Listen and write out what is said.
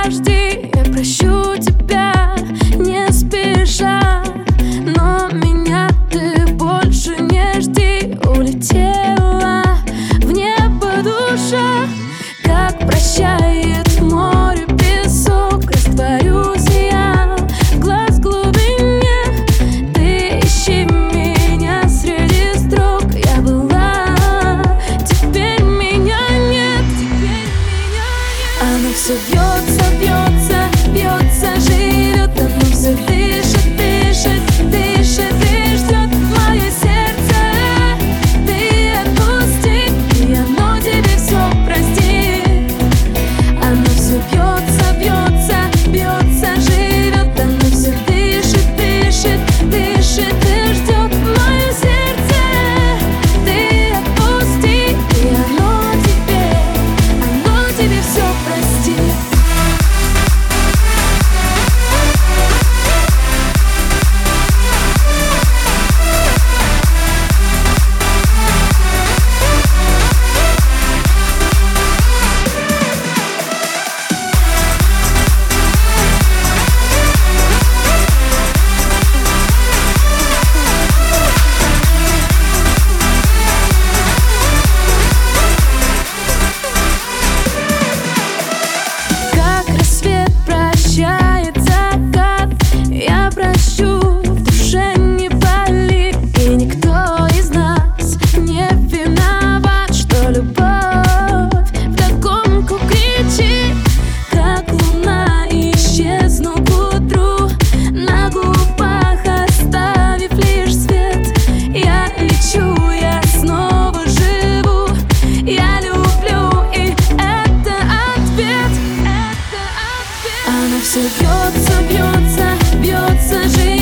подожди, я прощу тебя не спеша, но меня ты больше не жди. Улетела в небо душа, как прощает море песок. Растворюсь я в глаз глубине, ты ищи меня среди строк. Я была, теперь меня нет, оно все бьется, бьется, бьется, живет, оно все дышит, дышит, дышит и ждет мое сердце. Ты отпусти, и оно тебе все простит. Оно все бьется, бьется, бьется, живет, оно все дышит, дышит, дышит и ждет мое сердце. Ты отпусти, и оно тебе все простит. Я прощу, в душе не болит, и никто из нас не виноват, что любовь вдогонку кричит, как луна. Исчезну к утру, на губах оставив лишь свет. Я лечу, я снова живу, я люблю, и это ответ, это ответ. Оно все бьется, бьется, бьется, жизнь.